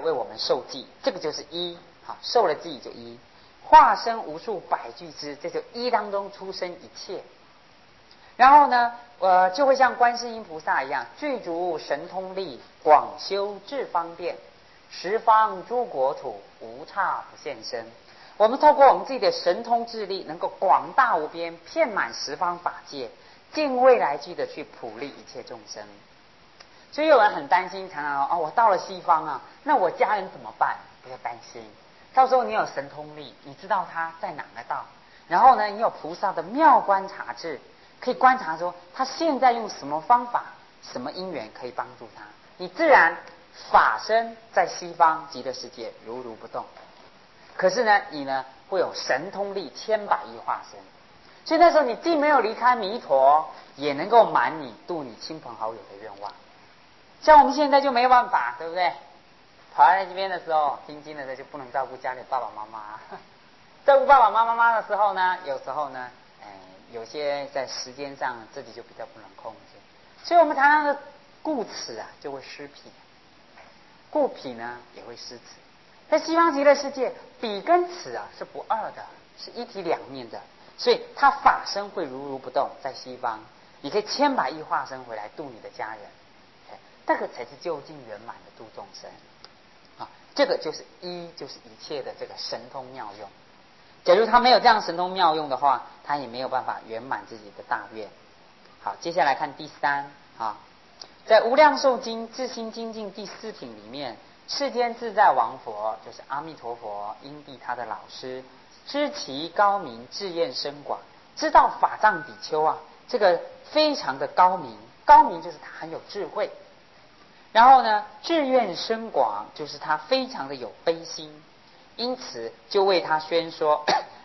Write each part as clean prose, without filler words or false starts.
为我们受记，这个就是一，好，受了记就一。化身无数百俱胝，这就一当中出生一切。然后呢，就会像观世音菩萨一样，具足神通力，广修智方便，十方诸国土，无差不现身。我们透过我们自己的神通智力，能够广大无边，遍满十方法界，尽未来际的去普利一切众生。所以有人很担心，常常我到了西方啊，那我家人怎么办？不要担心，到时候你有神通力，你知道他在哪个道，然后呢，你有菩萨的妙观察智，可以观察说他现在用什么方法、什么因缘可以帮助他，你自然法身在西方极乐世界如如不动。可是呢，你呢会有神通力千百亿化身，所以那时候你既没有离开弥陀，也能够满你度你亲朋好友的愿望。像我们现在就没有办法，对不对？跑来这边的时候，听经的时候就不能照顾家里爸爸妈妈，照顾爸爸妈妈的时候呢，有时候呢，有些在时间上自己就比较不能控制，所以我们常常的顾此啊就会失彼，顾彼呢也会失此。在西方极乐世界，彼跟此啊是不二的，是一体两面的，所以他法身会如如不动。在西方，你可以千百亿化身回来度你的家人，这个才是究竟圆满的度众生啊！这个就是就是一切的这个神通妙用。假如他没有这样神通妙用的话，他也没有办法圆满自己的大愿。好，接下来看第三啊，在《无量寿经·自心精进》第4品里面，世间自在王佛就是阿弥陀佛，因地他的老师，知其高明，智验深广，知道法藏比丘啊，这个非常的高明，高明就是他很有智慧。然后呢，志愿深广，就是他非常的有悲心，因此就为他宣说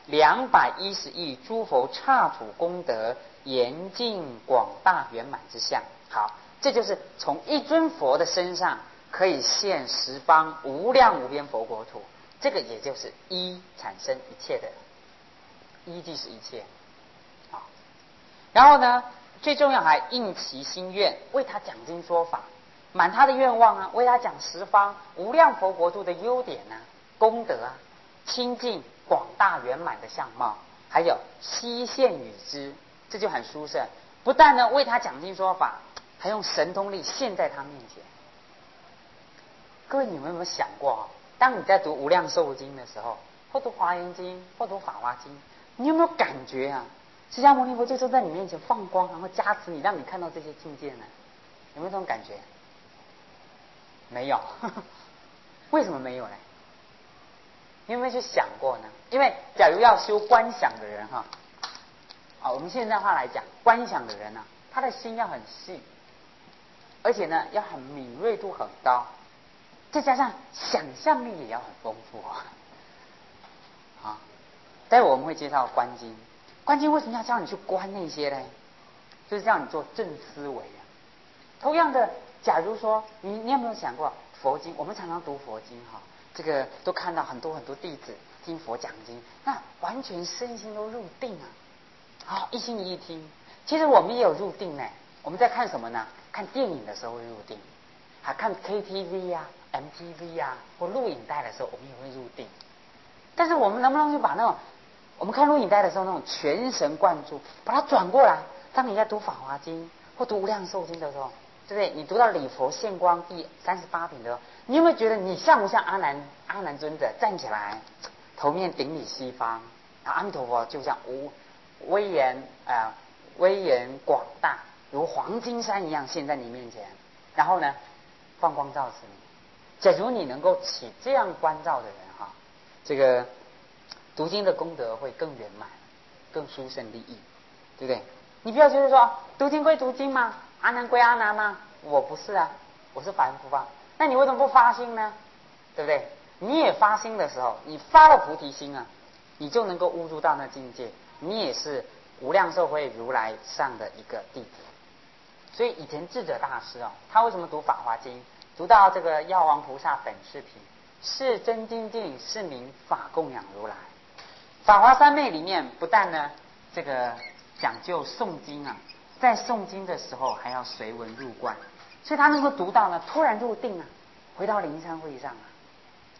210亿诸佛刹土功德严净广大圆满之相。好，这就是从一尊佛的身上可以现十方无量无边佛国土，这个也就是一产生一切的，一即是一切。好，然后呢，最重要还应其心愿，为他讲经说法，满他的愿望啊，为他讲十方无量佛国土的优点啊、功德啊、清净广大圆满的相貌，还有悉现与之，这就很殊胜。不但呢为他讲经说法，还用神通力现在他面前。各位，你们有没有想过啊？当你在读无量寿经的时候，或读华严经，或读法华经，你有没有感觉啊？释迦牟尼佛就坐在你面前放光，然后加持你，让你看到这些境界呢？有没有这种感觉？没有。为什么没有呢？你有没有去想过呢？因为假如要修观想的人哈，我们现在话来讲，观想的人呢，他的心要很细，而且呢要很敏锐度很高，再加上想象力也要很丰富啊。待会我们会介绍观经，观经为什么要教你去观那些呢？就是叫你做正思维啊。同样的，假如说你有没有想过佛经？我们常常读佛经哈，这个都看到很多很多弟子听佛讲经，那完全身心都入定啊，好一心一意听。其实我们也有入定呢。我们在看什么呢？看电影的时候会入定，还看 KTV 啊、MTV 啊或录影带的时候，我们也会入定。但是我们能不能就把那种我们看录影带的时候那种全神贯注，把它转过来？当你在读法华经或读无量寿经的时候，对不对？你读到礼佛现光第38品的时候，你有没有觉得你像不像阿难尊者站起来，头面顶礼西方，然后阿弥陀佛就像威严广大，如黄金山一样现在你面前，然后呢放光照持你。假如你能够起这样关照的人哈，这个读经的功德会更圆满，更殊胜利益，对不对？你不要觉得说读经归读经嘛，阿难归阿难嘛，我不是啊，我是凡夫啊。那你为什么不发心呢？对不对？你也发心的时候，你发了菩提心啊，你就能够悟入到那境界，你也是无量寿会如来上的一个弟子。所以以前智者大师他为什么读法华经，读到这个药王菩萨本事品，是真精进，是名法供养如来。法华三昧里面不但呢这个讲究诵经啊，在诵经的时候还要随文入观，所以他能够读到呢，突然入定啊，回到灵山会上啊，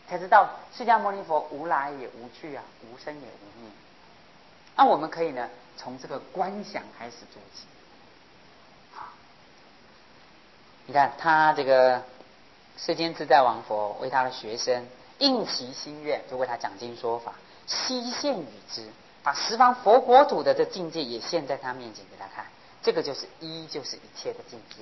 才知道释迦牟尼佛无来也无去啊，无生也无灭。那我们可以呢，从这个观想开始做起。好，你看他这个世间自在王佛为他的学生应其心愿，就为他讲经说法，悉现与之，把十方佛国土的这境界也现在他面前给他看。这个就是一，就是一切的境界。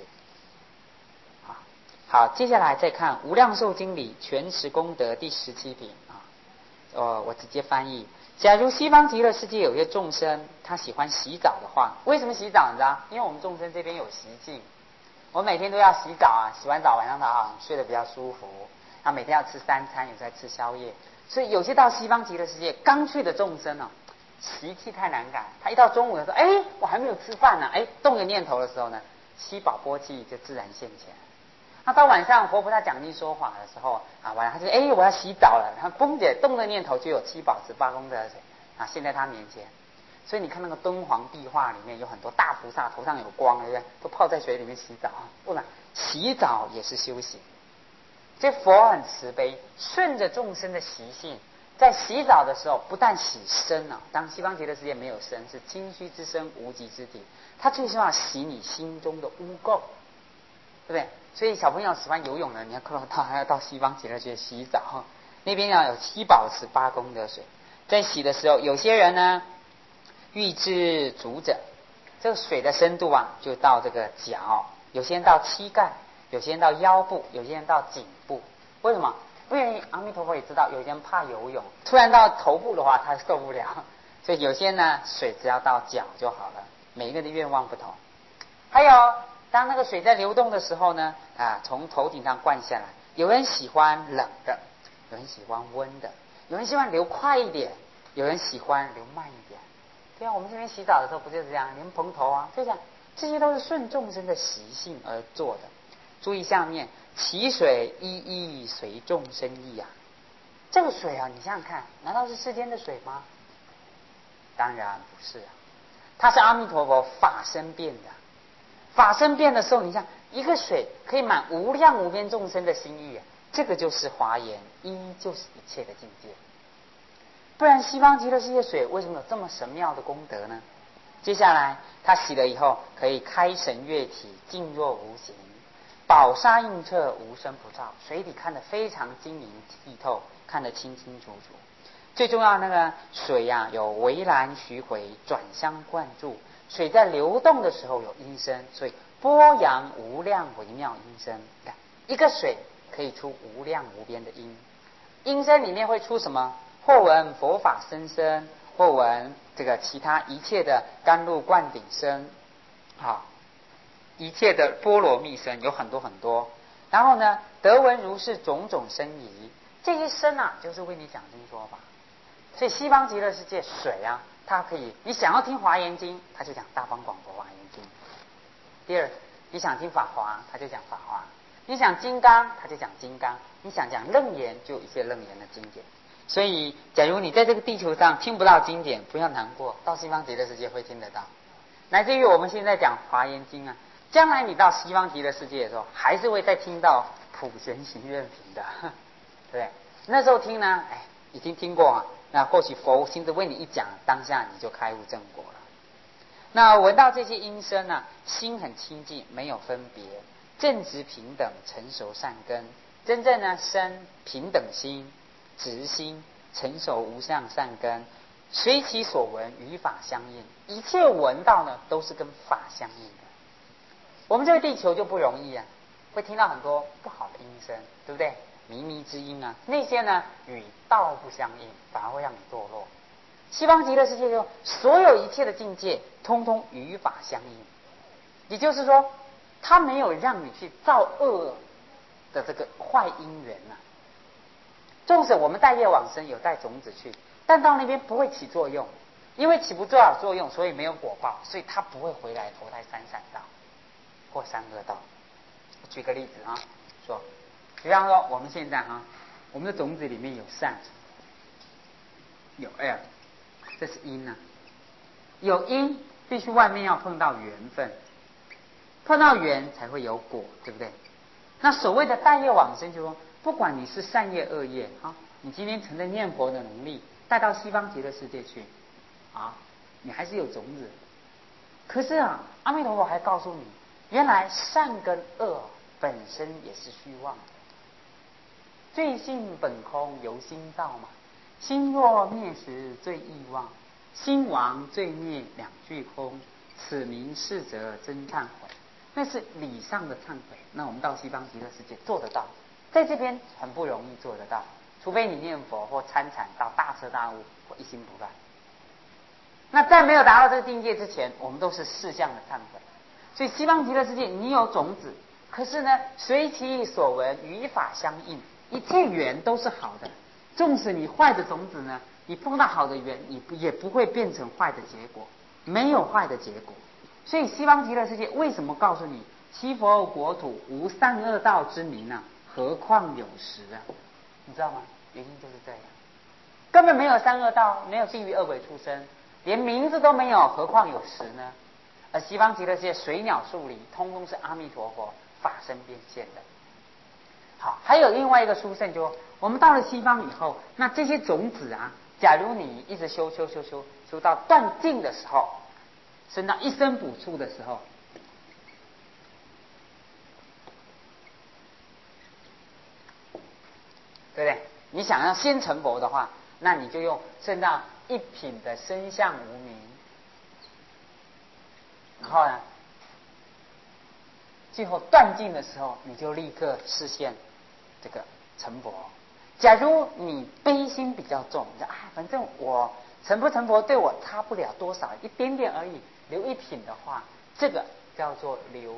好，接下来再看《无量寿经》里全持功德第17品啊。我直接翻译。假如西方极乐世界有些众生，他喜欢洗澡的话，为什么洗澡？你知道？因为我们众生这边有习性，我每天都要洗澡啊，洗完澡晚上好睡得比较舒服。他每天要吃3餐，有时候吃宵夜，所以有些到西方极乐世界刚去的众生习气太难改，他一到中午的时候，我还没有吃饭呢，动个念头的时候呢，七宝波气就自然现前。那到晚上佛菩萨讲经说法的时候晚上他就我要洗澡了，然后嘣姐动的念头就有七宝十八功德水现在他面前。所以你看那个敦煌壁画里面有很多大菩萨头上有光，对不对？都泡在水里面洗澡。不然洗澡也是修行。这佛很慈悲，顺着众生的习性，在洗澡的时候不但洗身当西方极乐世界没有身，是清虚之身无极之体，他最希望洗你心中的污垢，对不对？所以小朋友喜欢游泳的，你看他还要到西方极乐去洗澡，那边有七宝18功德水。在洗的时候，有些人呢欲至足者，这个水的深度就到这个脚，有些人到膝盖，有些人到腰部，有些人到颈部。为什么？因为阿弥陀佛也知道，有些人怕游泳，突然到头部的话他受不了，所以有些呢水只要到脚就好了。每一个人的愿望不同。还有当那个水在流动的时候呢从头顶上灌下来，有人喜欢冷的，有人喜欢温的，有人希望流快一点，有人喜欢流慢一点。对啊，我们这边洗澡的时候不就是这样，连蓬头就这样，这些都是顺众生的习性而做的。注意下面，其水一一随众生意这个水你想想看，难道是世间的水吗？当然不是它是阿弥陀佛法身变的。法身变的时候，你想一个水可以满无量无边众生的心意这个就是华严，一就是一切的境界。不然西方极乐世界水为什么有这么神妙的功德呢？接下来他洗了以后，可以开神悦体，静若无形，宝沙映彻，无声不照，水底看得非常晶莹剔透，看得清清楚楚。最重要那个水有围栏徐回，转相灌注，水在流动的时候有音声，所以波扬无量微妙音声。一个水可以出无量无边的音，音声里面会出什么？或闻佛法声声，或闻这个其他一切的甘露灌顶声一切的波罗蜜声，有很多很多。然后呢，得闻如是种种声仪，这些声就是为你讲经说法。所以西方极乐世界水它可以，你想要听华严经，它就讲大方广佛华严经。第二，你想听法华，它就讲法华；你想金刚，它就讲金刚；你想讲楞严，就有一些楞严的经典。所以假如你在这个地球上听不到经典，不要难过，到西方极乐世界会听得到。乃至于我们现在讲华严经将来你到西方极乐世界的时候，还是会再听到普贤行愿品的，对不对？那时候听呢已经听过那或许佛亲自为你一讲，当下你就开悟正果了。那闻到这些音声心很清净，没有分别，正直平等，成熟善根。真正呢生平等心、直心，成熟无上善根，随其所闻与法相应。一切闻到呢都是跟法相应的。我们这个地球就不容易会听到很多不好的音声，对不对？靡靡之音那些呢与道不相应，反而会让你堕落。西方极乐世界中所有一切的境界通通与法相应，也就是说它没有让你去造恶的这个坏因缘纵使我们带业往生，有带种子去，但到那边不会起作用，因为起不做好作用，所以没有果报，所以它不会回来投胎三善道或三恶道。举个例子说，比方说我们现在我们的种子里面有善有恶，这是因有因必须外面要碰到缘分，碰到缘才会有果，对不对？那所谓的带业往生，就是说不管你是善业恶业啊，你今天存着念佛的能力带到西方极乐世界去啊，你还是有种子。可是啊，阿弥陀佛还告诉你，原来善跟恶本身也是虚妄的。罪性本空，由心造嘛。心若灭时，罪亦忘。心亡罪灭两俱空，此名是则真忏悔。那是理上的忏悔。那我们到西方极乐世界做得到，在这边很不容易做得到，除非你念佛或参禅到大彻大悟或一心不乱。那在没有达到这个境界之前，我们都是事相的忏悔。所以西方极乐世界你有种子，可是呢，随其所闻，与法相应，一切缘都是好的。纵使你坏的种子呢，你碰到好的缘，你也不会变成坏的结果，没有坏的结果。所以西方极乐世界为什么告诉你其佛国土无善恶道之名啊？何况有时啊？你知道吗？原因就是这样，根本没有善恶道，没有地狱恶鬼畜生，连名字都没有，何况有时呢？而西方极乐世界水鸟树林，通通是阿弥陀佛法身变现的。好，还有另外一个殊胜，就我们到了西方以后，那这些种子啊，假如你一直修到断尽的时候，升到一生补处的时候，对不对？你想要先成佛的话，那你就用升到一品的身相无明，然后呢，最后断尽的时候，你就立刻实现这个成佛。假如你悲心比较重，你说反正我成不成佛对我差不了多少，一点点而已，留一品的话，这个叫做留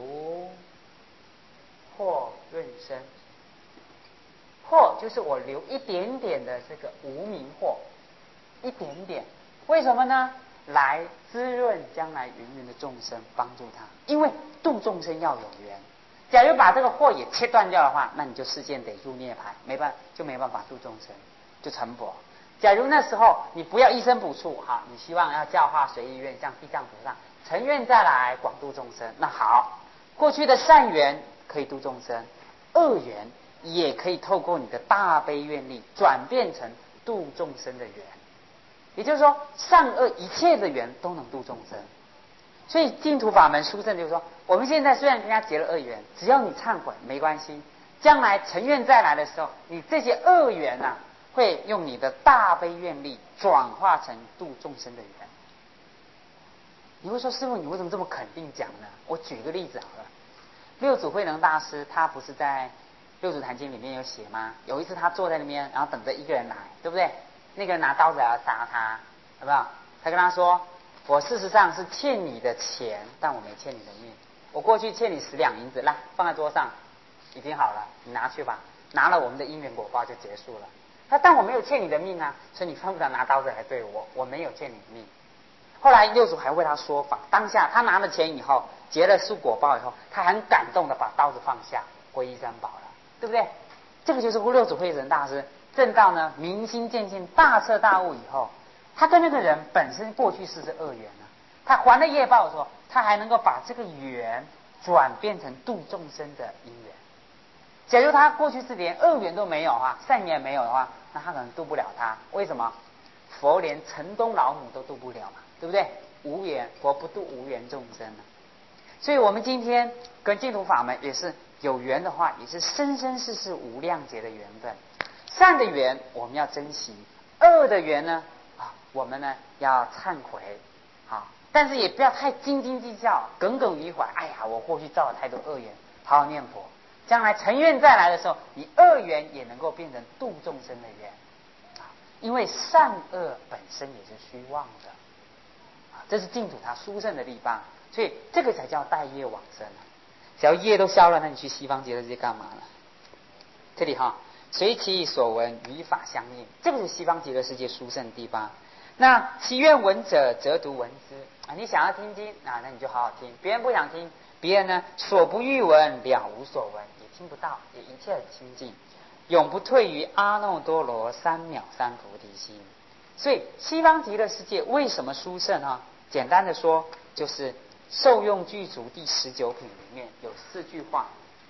惑润生。惑就是我留一点点的这个无明惑，一点点，为什么呢？来滋润将来芸芸的众生，帮助他。因为度众生要有缘，假如把这个惑也切断掉的话，那你就世间得入涅槃，没办法度众生，就成佛。假如那时候你不要一生补处，好，你希望要教化随意愿，像地藏菩萨成愿再来广度众生，那好，过去的善缘可以度众生，恶缘也可以透过你的大悲愿力转变成度众生的缘。也就是说，善恶一切的缘都能度众生。所以净土法门殊胜，就是说，我们现在虽然跟他结了恶缘，只要你忏悔没关系，将来成愿再来的时候，你这些恶缘啊，会用你的大悲愿力转化成度众生的缘。你会说，师父，你为什么这么肯定讲呢？我举个例子好了。六祖慧能大师他不是在六祖坛经里面有写吗？有一次他坐在那边，然后等着一个人来，对不对？那个人拿刀子要杀他，有没有？他跟他说，我事实上是欠你的钱，但我没欠你的命。我过去欠你10两银子，来放在桌上，已经好了，你拿去吧。拿了，我们的因缘果报就结束了。他但我没有欠你的命啊，所以你犯不着拿刀子来对我，我没有欠你的命。后来六祖还为他说法，当下他拿了钱以后，结了树果报以后，他很感动的把刀子放下，皈依三宝了，对不对？这个就是六祖慧能大师正道呢，明心见性，大彻大悟以后，他跟那个人本身过去世是恶缘啊，他还了业报的时候，他还能够把这个缘转变成度众生的因缘。假如他过去是连恶缘都没有啊，善缘没有的话，那他可能度不了他。为什么？佛连城东老母都度不了嘛，对不对？无缘，佛不度无缘众生啊。所以我们今天跟净土法门也是有缘的话，也是生生世世无量劫的缘分。善的缘我们要珍惜，恶的缘呢我们呢要忏悔，但是也不要太斤斤计较，耿耿于怀。哎呀，我过去造了太多恶缘，好好念佛，将来成愿再来的时候，你恶缘也能够变成度众生的缘。因为善恶本身也是虚妄的，这是净土它殊胜的地方，所以这个才叫带业往生。只要业都消了，那你去西方极乐世界干嘛呢？这里随其所闻，与法相应，这个是西方极乐世界殊胜的地方。那其愿闻者，则独闻之你想要听经那你就好好听，别人不想听，别人呢所不欲闻，了无所闻，也听不到，也一切很清净，永不退于阿耨多罗三藐三菩提心。所以西方极乐世界为什么殊胜简单的说，就是受用具足第19品里面有4句话。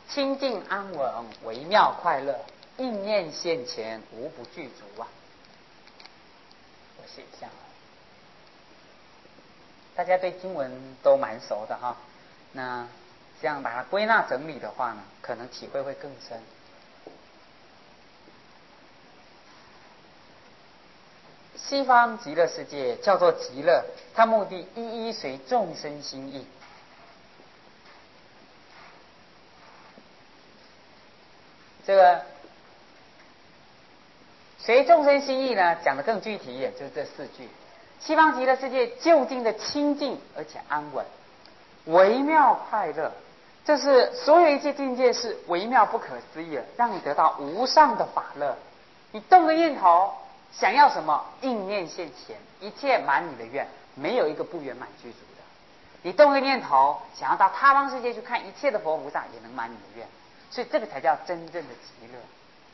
清净安稳，微妙快乐，应念现前，无不具足啊。我写一下，大家对经文都蛮熟的哈。那这样把它归纳整理的话呢，可能体会会更深。西方极乐世界叫做极乐，它目的一一随众生心意。这个随众生心意呢，讲得更具体一点，就是这4句。西方极乐世界究竟的清净而且安稳，微妙快乐，这是所有一切境界是微妙不可思议的，让你得到无上的法乐。你动个念头，想要什么，应念现前，一切满你的愿，没有一个不圆满具足的。你动个念头，想要到他方世界去看一切的佛菩萨，也能满你的愿。所以这个才叫真正的极乐。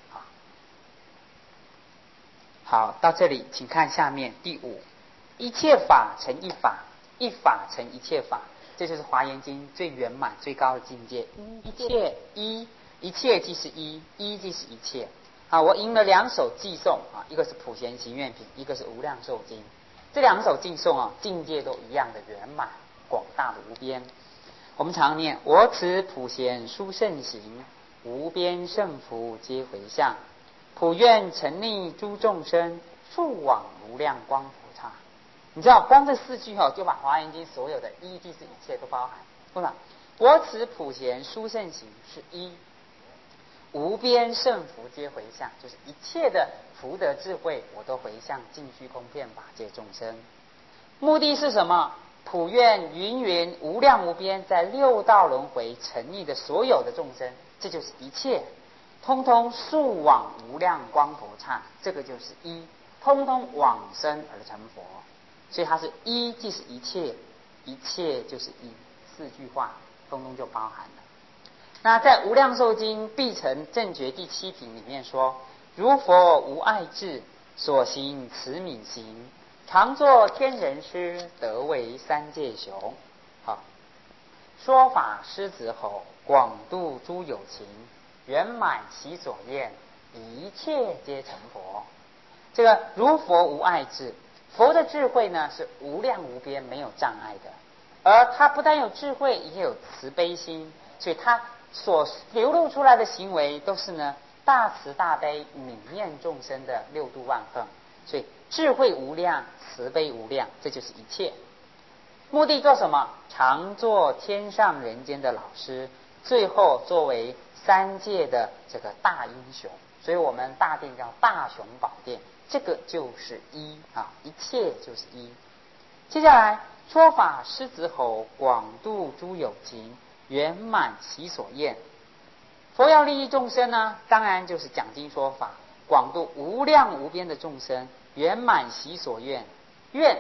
好，到这里请看下面第5，一切法成一法，一法成一切法，这就是华严经最圆满最高的境界。一切一切即是一即是一切。好，我引了2首偈颂啊，一个是普贤行愿品，一个是无量寿经。这2首偈颂啊，境界都一样的圆满广大的无边。我们常念我此普贤殊胜行，无边胜福皆回向，普愿沉溺诸众生，速往无量光普刹。你知道光这4句就把华严经所有的一即是一切都包含。为什么？我此普贤殊胜行是一，无边胜福皆回向，就是一切的福德智慧我都回向尽虚空遍法界众生。目的是什么？普愿云云无量无边在6道轮回沉溺的所有的众生，这就是一切，通通速往无量光佛刹，这个就是一，通通往生而成佛。所以它是一即是一切，一切就是一，4句话通通就包含了。那在无量寿经必成正觉第7品里面说，如佛无爱智，所行慈悯行，常作天人师，得为三界雄。好，说法狮子吼，广度诸有情，圆满其所愿，一切皆成佛。这个如佛无爱智，佛的智慧呢是无量无边，没有障碍的，而他不但有智慧，也有慈悲心，所以他所流露出来的行为都是呢大慈大悲悯念众生的6度万分。所以智慧无量，慈悲无量，这就是一切。目的做什么？常做天上人间的老师，最后作为3界的这个大英雄。所以我们大殿叫大雄宝殿，这个就是一啊，一切就是一。接下来说法狮子吼，广度诸有情，圆满其所愿。佛要利益众生呢，当然就是讲经说法，广度无量无边的众生，圆满其所愿。愿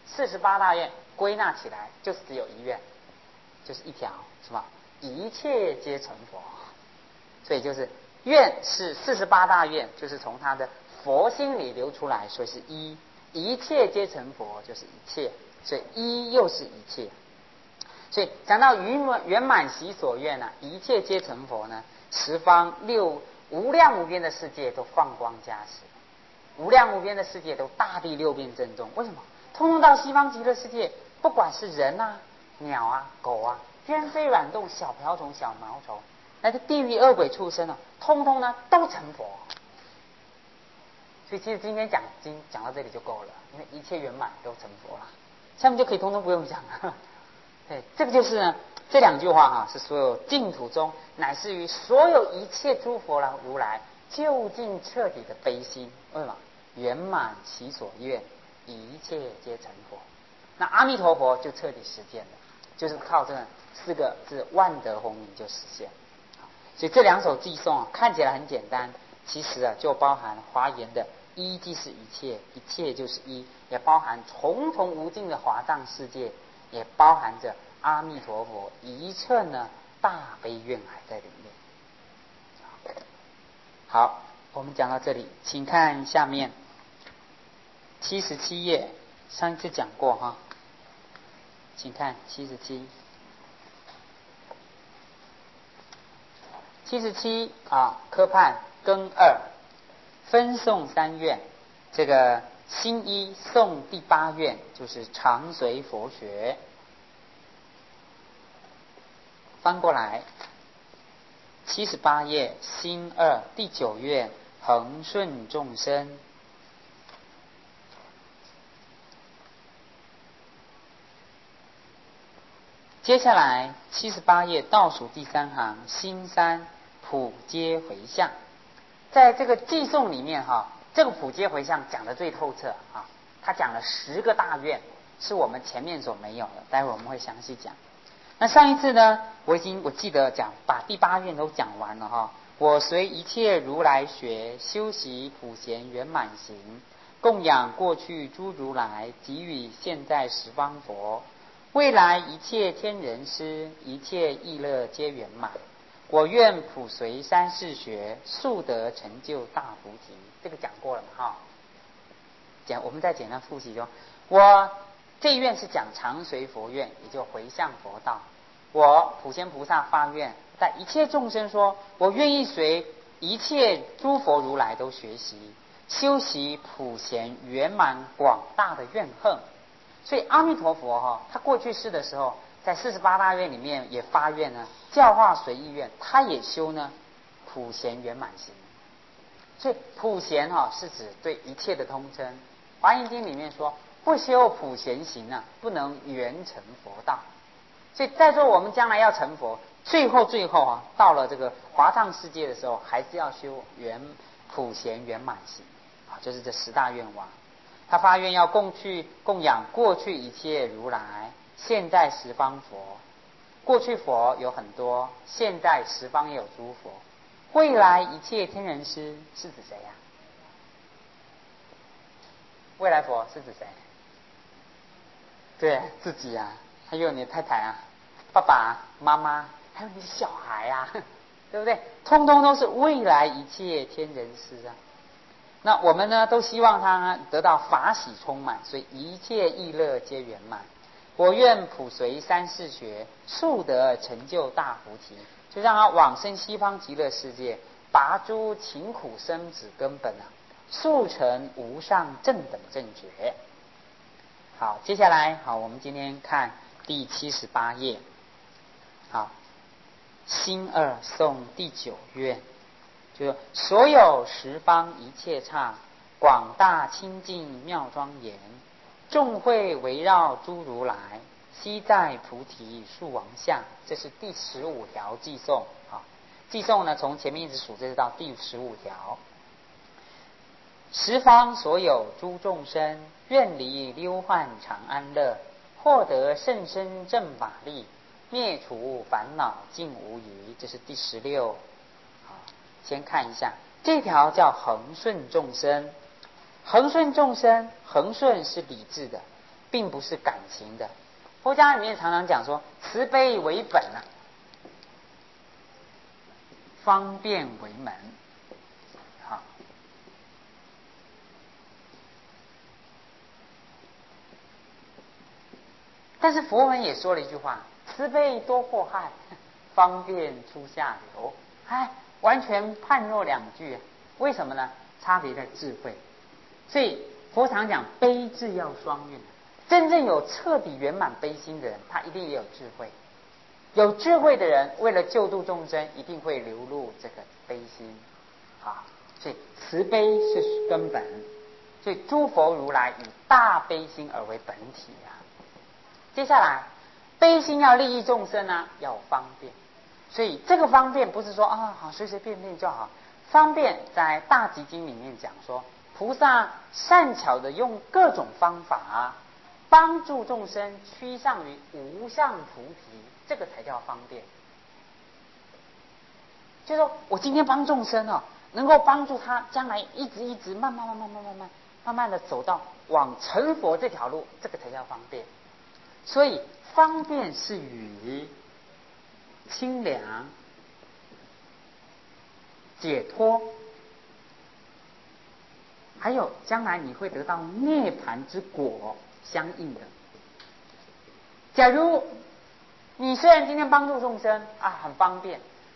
48大愿归纳起来就是只有一愿，就是一条，是吧？一切皆成佛。所以就是愿是48大愿，就是从他的佛心里流出来，所以是一，一切皆成佛就是一切，所以一又是一切。所以讲到圆满其所愿呢，一切皆成佛呢，十方无量无边的世界都放光加持，无量无边的世界都大地6遍正中。为什么？通通到西方极乐世界，不管是人啊、鸟啊、狗啊、天飞卵动、小瓢虫、小毛虫，乃至地狱恶鬼畜生通通呢都成佛。所以其实今天讲经讲到这里就够了，因为一切圆满都成佛了，下面就可以通通不用讲了。对，这个就是呢，这2句话是所有净土中乃至于所有一切诸佛如来究竟彻底的悲心。为什么？圆满其所愿，一切皆成佛。那阿弥陀佛就彻底实践了，就是靠这4个字万德洪名就实现。所以这2首偈颂看起来很简单，其实就包含华严的一即是一切，一切就是一，也包含重重无尽的华藏世界，也包含着阿弥陀佛一乘呢大悲愿海在里面。好，我们讲到这里，请看下面77页，上一次讲过哈，请看77。 77科判庚2分送3愿，这个新一送第8愿就是常随佛学。翻过来78页新2第9愿恒顺众生。接下来78页倒数第3行新3普皆回向。在这个寄颂里面这个普皆回向讲得最透彻他讲了10个大愿，是我们前面所没有的，待会我们会详细讲。那上一次呢，我记得把第8愿都讲完了我随一切如来学，修习普贤圆满行，供养过去诸如来，给予现在十方佛，未来一切天人师，一切意乐皆圆满。我愿普随三世学，速得成就大菩提。这个讲过了嘛我们再简单复习我这一愿是讲常随佛愿，也就回向佛道。我普贤菩萨发愿，在一切众生说，我愿意随一切诸佛如来都学习，修习普贤圆满广大的愿行。所以阿弥陀佛他过去世的时候，在48大愿里面也发愿呢，教化随意愿，他也修呢普贤圆满行。所以普贤是指对一切的通称。华严经里面说，不修普贤行不能圆成佛道。所以在座我们将来要成佛，最后到了这个华藏世界的时候，还是要修普贤圆满行就是这10大愿望。他发愿要供养过去一切如来，现在十方佛。过去佛有很多，现在十方也有诸佛，未来一切天人师是指谁呀？未来佛是指谁？对，自己还有你的太太爸爸妈妈，还有你的小孩对不对？通通都是未来一切天人师那我们呢，都希望他得到法喜充满，所以一切意乐皆圆满。我愿普随三世学，速得成就大菩提，就让他往生西方极乐世界，拔诸勤苦生子根本速成无上正等正觉。好，接下来我们今天看第78页。好，新2颂第9愿，就是所有十方一切刹，广大清净妙庄严，众会围绕诸如来，悉在菩提树王下。这是第15条偈颂偈颂呢，从前面一直数，这是到第15条。十方所有诸众生，愿离忧患常安乐，获得甚深正法力，灭除烦恼尽无余。这是第16。先看一下这条叫恒顺众生。恒顺众生，恒顺是理智的，并不是感情的。佛家里面常常讲说，慈悲为本方便为门。但是佛门也说了一句话，慈悲多祸害，方便出下流。完全判若两句。为什么呢？差别在智慧。所以佛常讲悲智要双运。真正有彻底圆满悲心的人，他一定也有智慧。有智慧的人，为了救度众生，一定会流露这个悲心。所以慈悲是根本。所以诸佛如来以大悲心而为本体接下来悲心要利益众生要有方便。所以这个方便不是说好随随便便就好。方便在大集经里面讲说，菩萨善巧的用各种方法帮助众生趋向于无上菩提，这个才叫方便。就是说我今天帮众生能够帮助他将来一直慢慢的走到往成佛这条路，这个才叫方便。所以方便是与清凉解脱，还有将来你会得到涅槃之果相应的。假如你虽然今天帮助众生很方便，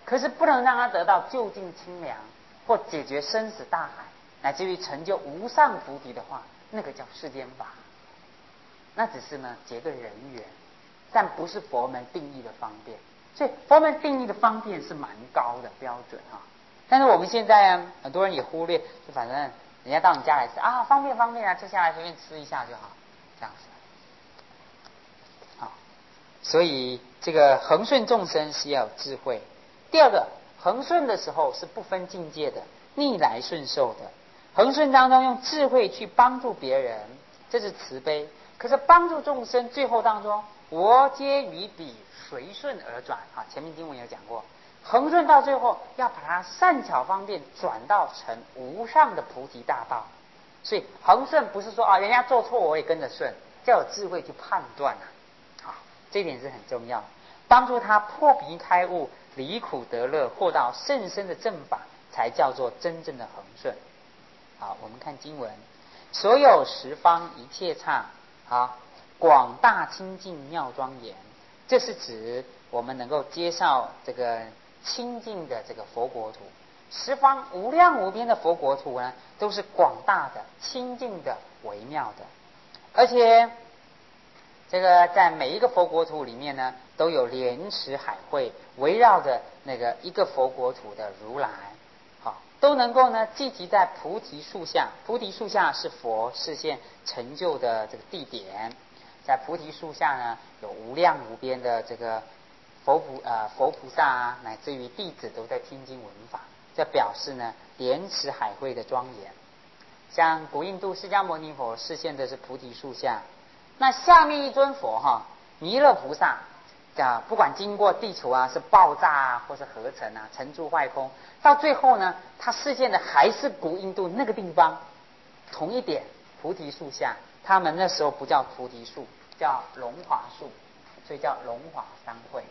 可是不能让他得到究竟清凉，或解决生死大海，乃至于成就无上菩提的话，那个叫世间法。那只是呢结个人缘，但不是佛门定义的方便。所以佛门定义的方便是蛮高的标准啊。但是我们现在啊，很多人也忽略，就反正人家到你家来吃啊，方便方便啊，就下来随便吃一下就好，这样子。好，所以这个恒顺众生是要有智慧。第二个，恒顺的时候是不分境界的，逆来顺受的。恒顺当中用智慧去帮助别人，这是慈悲。可是帮助众生，最后当中我皆于彼随顺而转啊，前面经文有讲过，恒顺到最后要把它善巧方便转到成无上的菩提大道。所以恒顺不是说啊，人家做错我也跟着顺，要有智慧去判断啊，这一点是很重要，帮助他破迷开悟，离苦得乐，获到甚深的正法，才叫做真正的恒顺。好，我们看经文，所有十方一切刹，好，广大清净妙庄严，这是指我们能够接受这个清净的这个佛国土。十方无量无边的佛国土呢，都是广大的、清净的、微妙的，而且这个在每一个佛国土里面呢，都有莲池海会围绕着那个一个佛国土的如来，好，都能够呢聚集在菩提树下。菩提树下是佛示现成就的这个地点，在菩提树下呢，有无量无边的这个佛菩萨啊，乃至于弟子都在听经闻法。这表示呢莲池海会的庄严。像古印度释迦牟尼佛示现的是菩提树下，那下面一尊佛弥勒菩萨不管经过地球啊，是爆炸啊，或是合成啊，成住坏空，到最后呢，他示现的还是古印度那个地方，同一点菩提树下。他们那时候不叫菩提树，叫龙华树，所以叫龙华三会。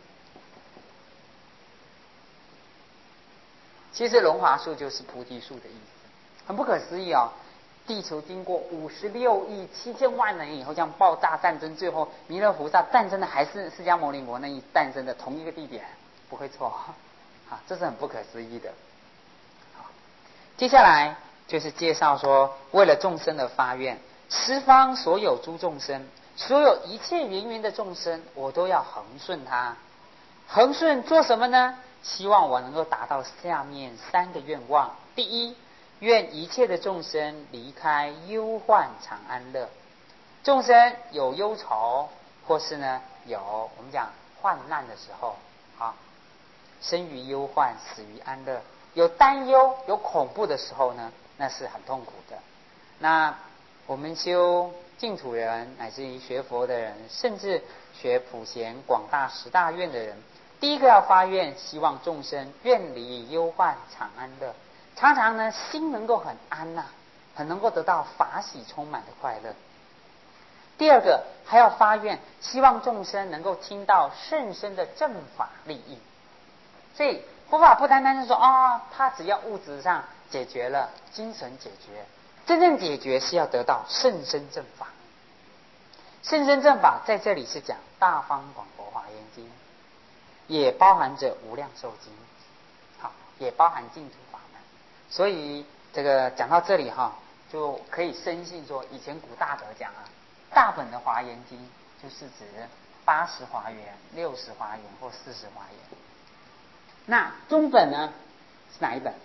其实龙华树就是菩提树的意思，很不可思议哦。地球经过56亿7千万年以后，这样爆炸战争，最后弥勒菩萨诞生的还是释迦牟尼佛那一诞生的同一个地点，不会错啊，这是很不可思议的。好，接下来就是介绍说，为了众生的发愿，十方所有诸众生，所有一切芸芸的众生，我都要恒顺他。恒顺做什么呢？希望我能够达到下面3个愿望。第一，愿一切的众生离开忧患常安乐。众生有忧愁，或是呢有我们讲患难的时候生于忧患，死于安乐。有担忧有恐怖的时候呢，那是很痛苦的。那我们修净土人，乃至于学佛的人，甚至学普贤广大10大愿的人，第一个要发愿，希望众生愿离忧患常安乐。常常呢心能够很安很能够得到法喜充满的快乐。第二个还要发愿，希望众生能够听到甚深的正法利益。所以佛法不单单是说他只要物质上解决了，精神解决，真正解决是要得到甚深正法。甚深正法在这里是讲大方广佛华严经，也包含着无量寿经，好，也包含净土法门。所以这个讲到这里就可以深信说，以前古大德讲大本的华严经就是指80华严、60华严或40华严。那中本呢是哪一本？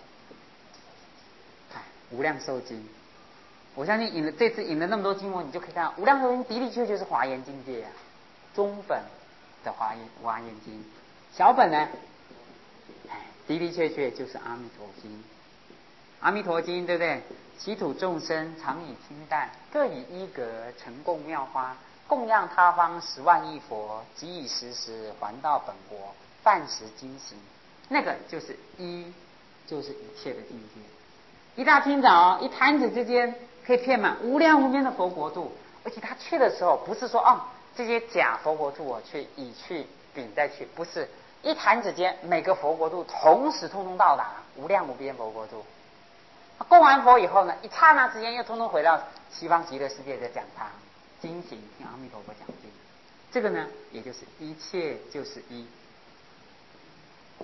无量寿经。我相信这次引了那么多经文，你就可以看到无量寿经的的确就是华严境界中本的华严经。小本呢的的确确就是阿弥陀经。阿弥陀经对不对？其土众生常以清淡，各以衣格成供妙花，供养他方10万亿佛，即以时时还到本国，饭食精行。那个就是就是一切的境界。一大清早一弹指之间可以遍满无量无边的佛国土。而且他去的时候不是说这些假佛国土我去乙去丙再去，不是，一弹指间每个佛国土同时通通到达无量无边佛国土。供完佛以后呢，一刹那之间又通通回到西方极乐世界的讲堂精行，听阿弥陀佛讲经。这个呢也就是一切就是一。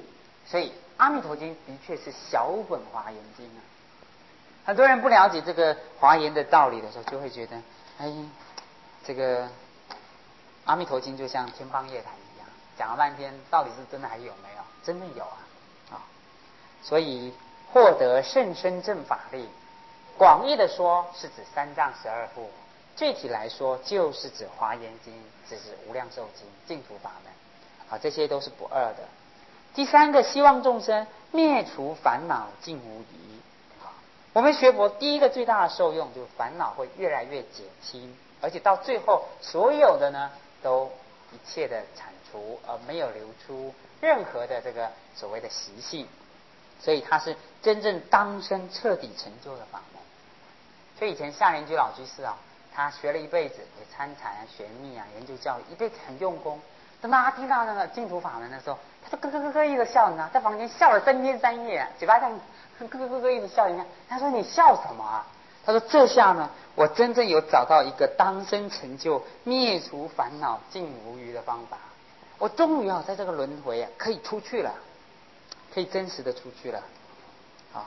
所以阿弥陀经的确是小本华严经啊。很多人不了解这个华严的道理的时候，就会觉得，哎，这个阿弥陀经就像天方夜谭一样，讲了半天，到底是真的还有没有？真的有啊！所以获得甚深正法力，广义的说是指三藏12部，具体来说就是指华严经，指无量寿经、净土法门，这些都是不二的。第三个，希望众生灭除烦恼，尽无疑。我们学佛第一个最大的受用，就是烦恼会越来越减轻，而且到最后，所有的呢都一切的铲除，而没有流出任何的这个所谓的习性，所以它是真正当生彻底成就的法门。所以以前夏莲居老居士他学了一辈子，也参禅学密研究教育，一辈子很用功。等到他听到那个净土法门的时候，他就咯咯咯咯一直笑呢，在房间笑了3天3夜，嘴巴上咯咯咯咯一直笑。你看，他说你笑什么啊？他说这下呢，我真正有找到一个当生成就、灭除烦恼、尽无余的方法。我终于在这个轮回可以出去了，可以真实的出去了。好，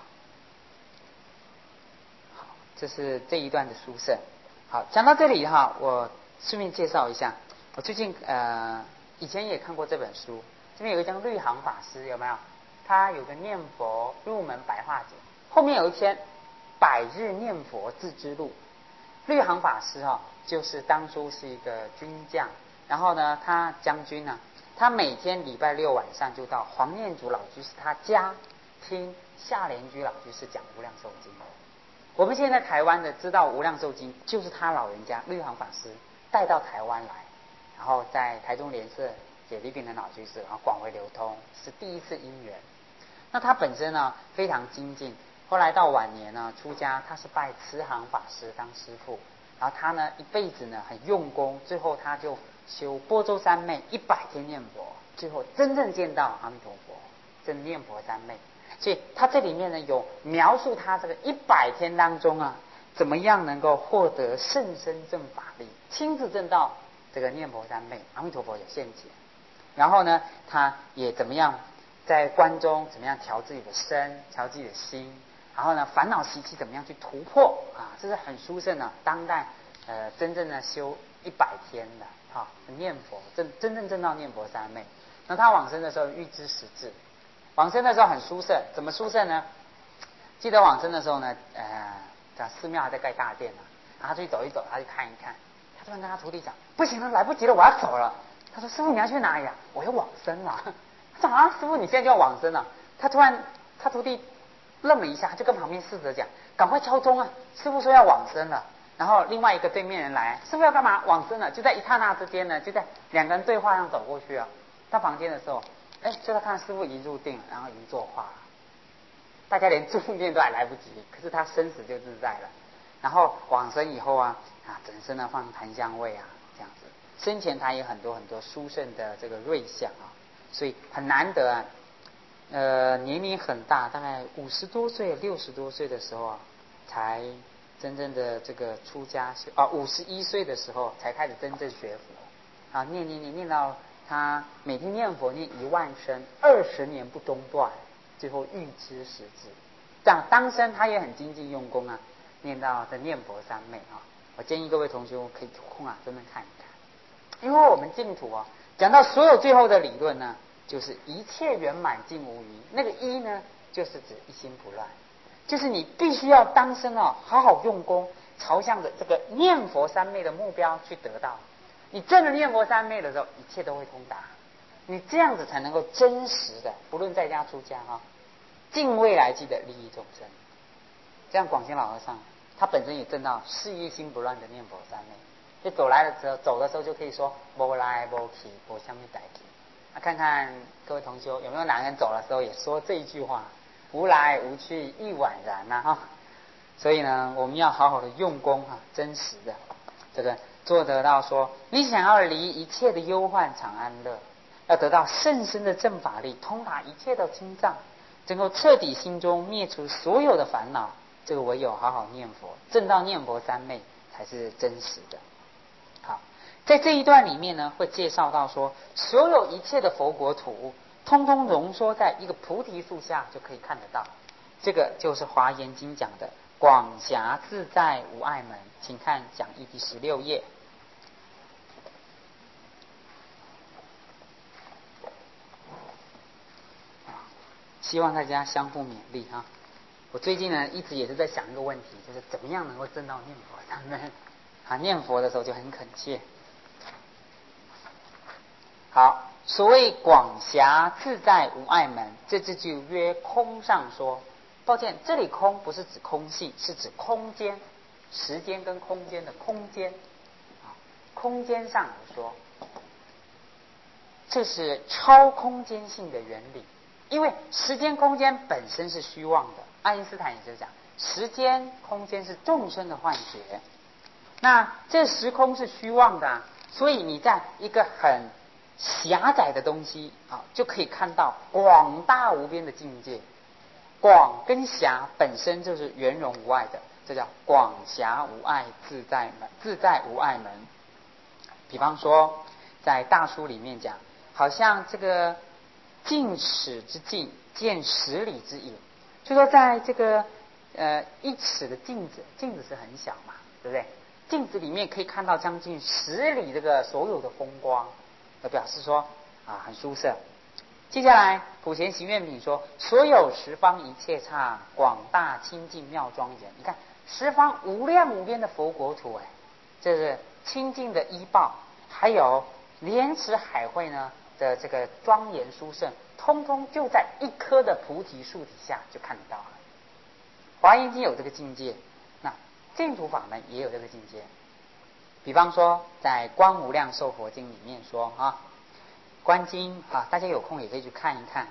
这是这一段的殊胜。好，讲到这里我顺便介绍一下，我最近以前也看过这本书，这边有一张律行法师，有没有？他有个念佛入门白话解，后面有一篇100日念佛自知录。律行法师就是当初是一个军将，然后呢，他将军他每天礼拜6晚上就到黄念祖老居士他家听夏莲居老居士讲无量寿经。我们现在台湾的知道无量寿经，就是他老人家律行法师带到台湾来，然后在台中莲社给李炳南老居士，然后广为流通，是第一次因缘。那他本身非常精进，后来到晚年出家，他是拜慈航法师当师父，然后他一辈子很用功，最后他就修般舟三昧100天念佛，最后真正见到阿弥陀佛，真念佛三昧。所以他这里面有描述他这个100天当中怎么样能够获得甚深正法力，亲自证到这个念佛三昧，阿弥陀佛有现前。然后呢，他也怎么样在关中怎么样调自己的身，调自己的心，然后呢，烦恼习气怎么样去突破这是很殊胜当代真正的修100天的念佛，真正证到念佛三昧。那他往生的时候预知时至，往生的时候很殊胜，怎么殊胜呢？记得往生的时候呢，寺庙还在盖大殿然后他去走一走，他去看一看，他突然跟他徒弟讲：“不行了，来不及了，我要走了。”他说：“师父，你要去哪里啊？我要往生了。”他说：“师父，你现在就要往生了？”他徒弟愣了一下，就跟旁边侍者讲：“赶快敲钟师父说要往生了。”然后另外一个对面人来：“师父要干嘛？往生了。”就在一刹那之间呢，就在2个人对话上走过去到房间的时候，就在看师父已经入定了，然后已经作画了。大家连住念都还来不及，可是他生死就自在了。然后往生以后整身放檀香味这样子。生前他也很多很多殊胜的这个瑞相所以很难得年龄很大，大概50多岁、60多岁的时候才真正的这个出家51岁的时候才开始真正学佛念到他每天念佛念1万声，20年不中断，最后预知时至。这样当生他也很精进用功念到的念佛三昧我建议各位同学可以有空真的看一看。因为我们净土讲到所有最后的理论呢，就是一切圆满尽无余。那个一呢，就是指一心不乱，就是你必须要当生好好用功，朝向着这个念佛三昧的目标去得到。你真的念佛三昧的时候，一切都会通达。你这样子才能够真实的，不论在家出家尽未来际的利益众生。这样广贤老和尚他本身也证到是一心不乱的念佛三昧。就走的时候就可以说无来无去，无什么代志。看看各位同修有没有哪个人走的时候也说这一句话：无来无去，亦宛然所以呢，我们要好好的用功真实的这个做得到说，你想要离一切的忧患常安乐，要得到甚深的正法力，通达一切的经藏，能够彻底心中灭除所有的烦恼，这个唯有好好念佛，证到念佛三昧才是真实的。好，在这一段里面呢，会介绍到说，所有一切的佛国土通通浓缩在一个菩提树下就可以看得到。这个就是《华严经》讲的广狭自在无碍门，请看讲义第16页。希望大家相互勉励哈。我最近呢一直也是在想一个问题，就是怎么样能够证到念佛上面啊？念佛的时候就很恳切。好，所谓广狭自在无碍门，这字就曰空上说。抱歉，这里空不是指空性，是指空间，时间跟空间的空间啊，空间上来说，这是超空间性的原理。因为时间空间本身是虚妄的，爱因斯坦也是讲，时间空间是众生的幻觉。那这时空是虚妄的啊，所以你在一个很狭窄的东西啊，就可以看到广大无边的境界。广跟狭本身就是圆融无碍的，这叫广狭无碍自在门，自在无碍门。比方说在大书里面讲，好像这个近尺之镜见10里之影，就说在这个1尺的镜子，镜子是很小嘛，对不对？镜子里面可以看到将近10里这个所有的风光，表示说啊很殊胜。接下来普贤行愿品说，所有十方一切刹，广大清净妙庄严。你看十方无量无边的佛国土，这是清净的依报，还有莲池海会呢的这个庄严殊胜，通通就在一棵的菩提树底下就看得到了。华严经有这个境界，那净土法门也有这个境界。比方说在观无量寿佛经里面说啊，观经啊，大家有空也可以去看一看。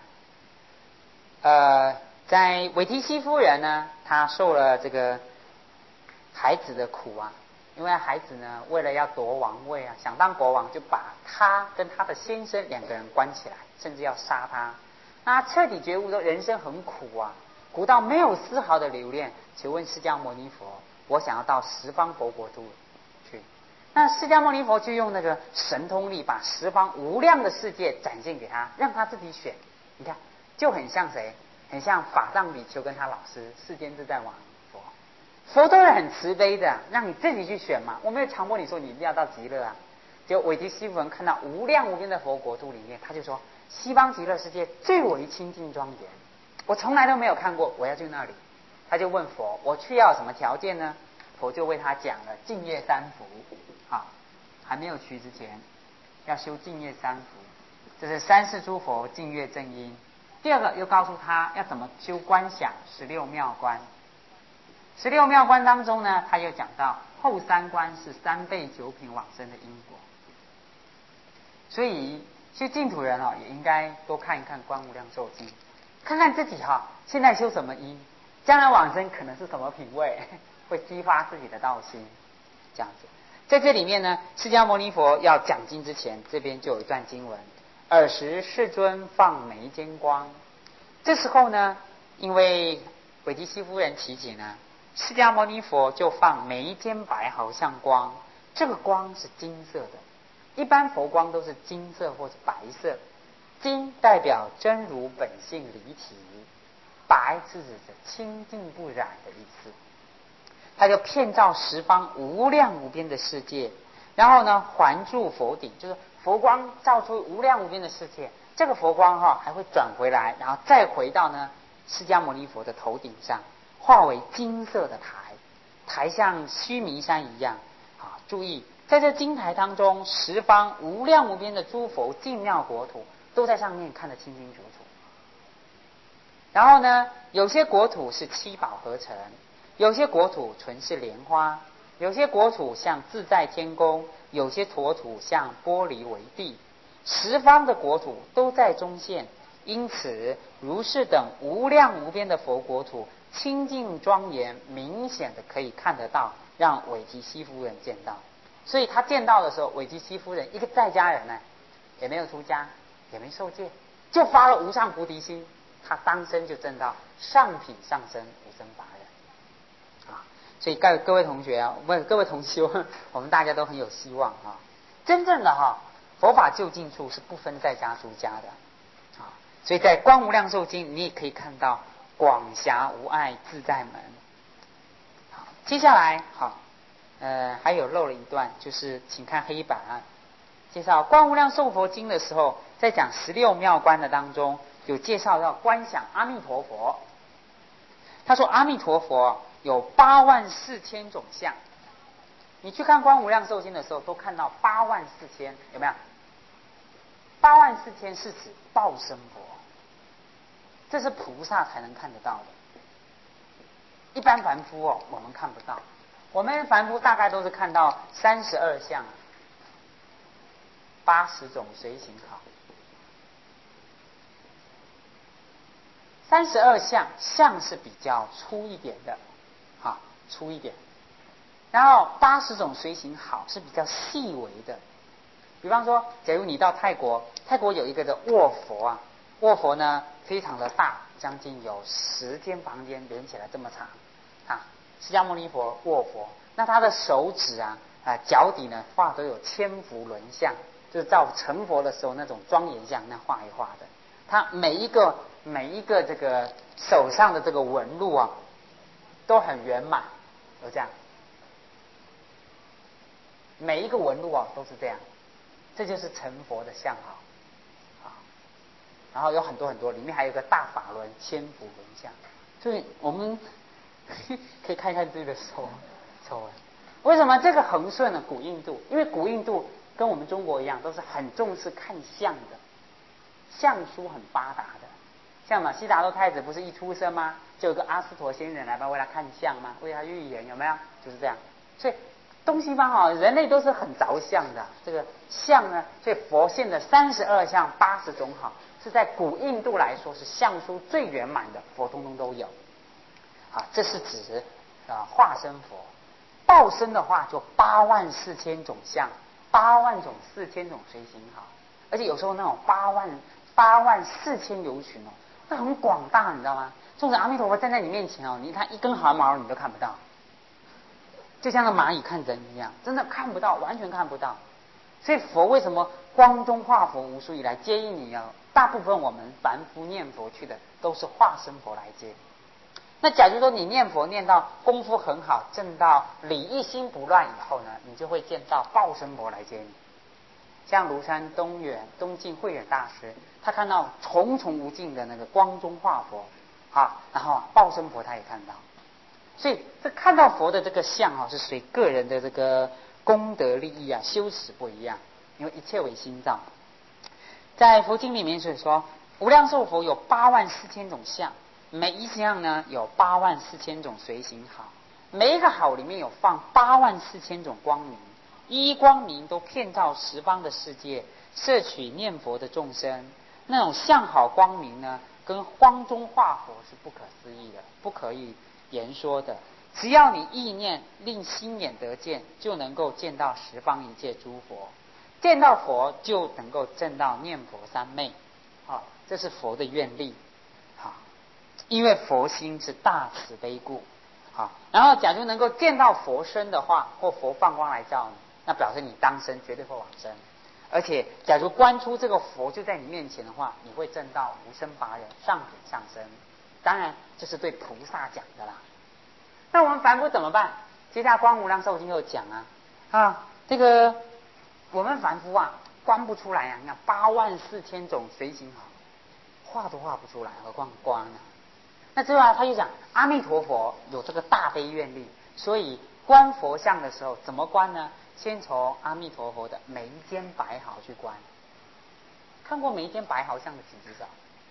在韦提希夫人呢，她受了这个孩子的苦啊，因为孩子呢为了要夺王位啊，想当国王，就把他跟他的先生2个人关起来，甚至要杀他。那彻底觉悟说人生很苦啊，苦到没有丝毫的留恋，求问释迦牟尼佛，我想要到十方佛国土去。那释迦牟尼佛就用那个神通力，把十方无量的世界展现给他，让他自己选。你看，就很像谁？很像法藏比丘跟他老师世间自在王佛。佛都是很慈悲的，让你自己去选嘛，我没有强迫你说你一定要到极乐啊。就韦提希夫人看到无量无边的佛国土里面，他就说西方极乐世界最为清净庄严，我从来都没有看过，我要去那里。他就问佛，我去要有什么条件呢？佛就为他讲了净业3福。好，还没有去之前要修净业3福，这是三世诸佛净业正因。第二个又告诉他要怎么修观想16妙观。16妙观当中呢，他又讲到后3观是3倍9品往生的因果。所以修净土人也应该多看一看观无量寿经，看看自己现在修什么因，将来往生可能是什么品位，会激发自己的道心。这样子，在这里面呢，释迦牟尼佛要讲经之前，这边就有一段经文：尔时世尊放眉间光。这时候呢，因为韦提希夫人提起呢，释迦牟尼佛就放眉间白毫相光，这个光是金色的。一般佛光都是金色或者白色，金代表真如本性离体，白是指着清净不染的意思。它就遍照十方无量无边的世界，然后呢环住佛顶，就是佛光照出无量无边的世界，这个佛光还会转回来，然后再回到呢释迦牟尼佛的头顶上，化为金色的台，台像须弥山一样。好，注意在这金台当中，十方无量无边的诸佛净妙国土都在上面看得清清楚楚。然后呢，有些国土是七宝合成，有些国土纯是莲花，有些国土像自在天宫，有些国土像玻璃为地，十方的国土都在中现。因此如是等无量无边的佛国土清净庄严，明显的可以看得到，让韦提希夫人见到。所以他见到的时候，韦提希夫人一个在家人呢，也没有出家，也没受戒，就发了无上菩提心，他当生就证到上品上生无生法忍啊！所以各位同学啊，各位同修，我们大家都很有希望啊！真正的佛法究竟处是不分在家出家的啊！ 所以在《观无量寿经》你也可以看到广狭无碍自在门。好，接下来还有漏了一段，就是请看黑板介绍《观无量寿佛经》的时候，在讲16妙观的当中，有介绍到观想阿弥陀佛。他说阿弥陀佛有84000种相。你去看《观无量寿经》的时候，都看到84000，有没有？84000是指报身佛，这是菩萨才能看得到的。一般凡夫我们看不到。我们凡夫大概都是看到32相，80种随行好。32相是比较粗一点的，粗一点。然后80种随行好是比较细微的。比方说，假如你到泰国有一个的卧佛卧佛呢非常的大，将近有10间房间连起来这么长释迦牟尼佛卧佛，那他的手指脚底呢画都有千佛轮相，就是照成佛的时候那种庄严相，那画一画的。他每一个这个手上的这个纹路都很圆满，有这样，每一个纹路都是这样，这就是成佛的相然后有很多，里面还有个大法轮千佛轮相，所以我们可以看看自己的手。为什么这个恒顺呢？古印度，因为古印度跟我们中国一样，都是很重视看相的，相书很发达的。像悉达多太子不是一出生吗？就有个阿斯陀仙人来为他看相吗？为他预言，有没有？就是这样。所以东西方人类都是很着相的。这个相呢，所以佛现的32相80种好，是在古印度来说是相书最圆满的，佛通通都有。这是指化身佛。报身的话就84000种相，84000种随行好，而且有时候那种84000由群那很广大，你知道吗？纵使阿弥陀佛站在你面前你看一根汗毛你都看不到，就像那蚂蚁看人一样，真的看不到，完全看不到。所以佛为什么光中化佛无数以来接引你大部分我们凡夫念佛去的都是化身佛来接。那假如说你念佛念到功夫很好，证到理一心不乱以后呢，你就会见到报身佛来接你。像庐山东晋慧远大师，他看到重重无尽的那个光中化佛然后报身佛他也看到。所以这看到佛的这个相是随个人的这个功德利益修持不一样，因为一切为心造。在佛经里面是说无量寿佛有84000种相，每一项呢有84000种随行好，每一个好里面有放84000种光明，一光明都遍照十方的世界，摄取念佛的众生。那种相好光明呢，跟光中化佛是不可思议的，不可以言说的。只要你意念令心眼得见，就能够见到十方一切诸佛，见到佛就能够证到念佛三昧。这是佛的愿力。因为佛心是大慈悲故。然后假如能够见到佛身的话，或佛放光来照你，那表示你当生绝对会往生。而且假如观出这个佛就在你面前的话，你会证到无生法忍，上品上生。当然这是对菩萨讲的啦。那我们凡夫怎么办？接下来《观无量寿经》又讲这个我们凡夫观不出来你看84000种随行好，画都画不出来，何况观呢？那之后他就讲阿弥陀佛有这个大悲愿力，所以观佛像的时候怎么观呢？先从阿弥陀佛的眉间白毫去观。看过眉间白毫像的请举手。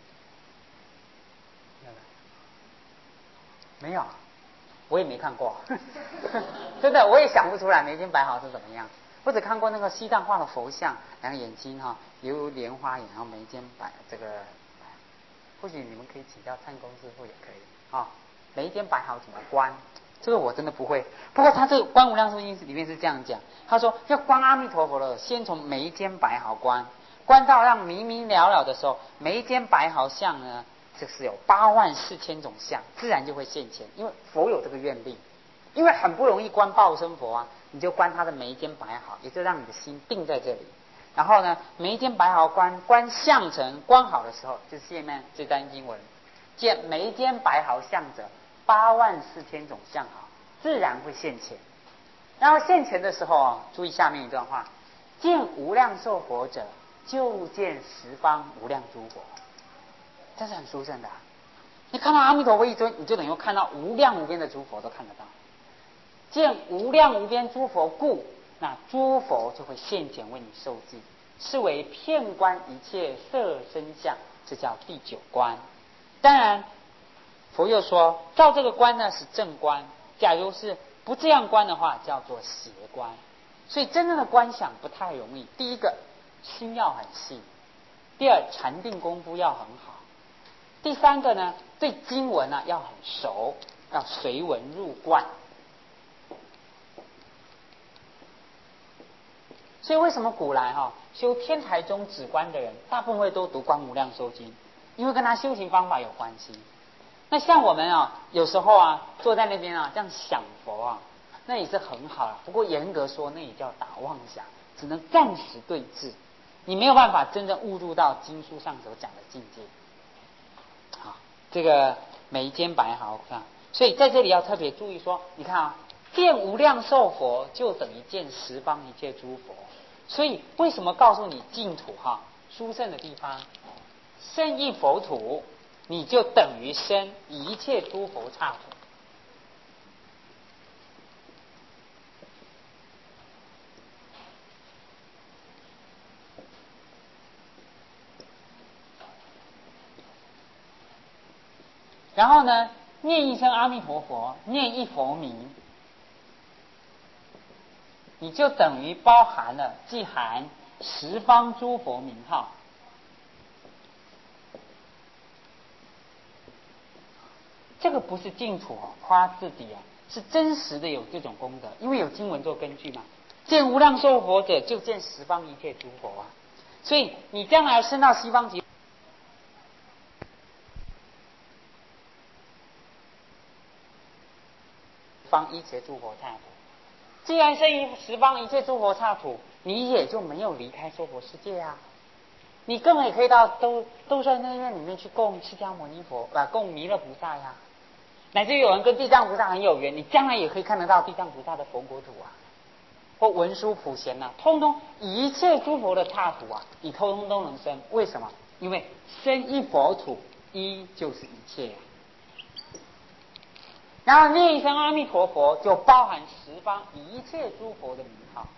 没有，我也没看过真的我也想不出来眉间白毫是怎么样。我只看过那个西藏画的佛像，两个眼睛犹如莲花眼，然后眉间白这个，或许你们可以请教参公师傅也可以眉间白毫怎么观？这个我真的不会。不过他这个《观无量寿经》里面是这样讲，他说要观阿弥陀佛了，先从眉间白毫观，观到让明明了了的时候，眉间白毫相呢，这是有84000种相，自然就会现前。因为佛有这个愿力，因为很不容易观报身佛你就观他的眉间白毫，也就让你的心定在这里。 然后呢，每一天摆好关，关相成，关好的时候，就是下面这段经文，见每一天摆好相者，84000种相好，自然会现前。然后现前的时候啊，注意下面一段话：见无量寿佛者，就见十方无量诸佛。这是很殊胜的你看到阿弥陀佛一尊，你就等于看到无量无边的诸佛都看得到。见无量无边诸佛故，那诸佛就会现前为你受记，是为遍观一切色身相，这叫第9观。当然佛又说，照这个观呢是正观，假如是不这样观的话，叫做邪观。所以真正的观想不太容易。第一个，心要很细；第二，禅定功夫要很好；第三个呢，对经文呢要很熟，要随文入观。所以为什么古来修天台宗止观的人，大部分会都读《观无量寿经》，因为跟他修行方法有关系。那像我们有时候坐在那边这样想佛那也是很好不过严格说，那也叫打妄想，只能暂时对治，你没有办法真正悟入到经书上所讲的境界。好，这个每一间摆好看，所以在这里要特别注意说，你看见无量寿佛就等于见十方一切诸佛。所以为什么告诉你净土殊胜的地方，生一佛土，你就等于生一切诸佛刹土。然后呢，念一声阿弥陀佛，念一佛名，你就等于包含了既含十方诸佛名号。这个不是净土夸自己是真实的有这种功德，因为有经文做根据嘛。见无量寿佛者，就见十方一切诸佛所以你将来升到西方极方一切诸佛刹土。既然生于十方一切诸佛刹土，你也就没有离开娑婆世界你更也可以到兜率内院里面去供释迦牟尼佛供弥勒菩萨乃至有人跟地藏菩萨很有缘，你将来也可以看得到地藏菩萨的佛国土或文殊普贤通通一切诸佛的刹土你通通都能生。为什么？因为生一佛土，一就是一切然后念一声阿弥陀佛，就包含十方一切诸佛的名号。